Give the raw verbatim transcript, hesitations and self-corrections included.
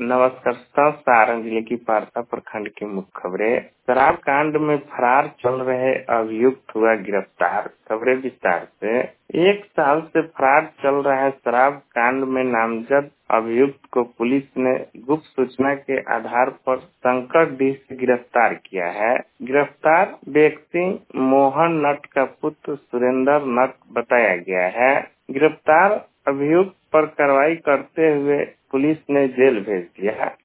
नमस्कार। सारण जिले की पारसा प्रखंड की मुख्य खबरें। शराब कांड में फरार चल रहे अभियुक्त हुआ गिरफ्तार। खबरें विस्तार से। एक साल से फरार चल रहे शराब कांड में नामजद अभियुक्त को पुलिस ने गुप्त सूचना के आधार पर शंकरडीह से गिरफ्तार किया है। गिरफ्तार व्यक्ति मोहन नट का पुत्र सुरेंद्र नट बताया गया है। गिरफ्तार अभियुक्त पर कार्रवाई करते हुए पुलिस ने जेल भेज दिया।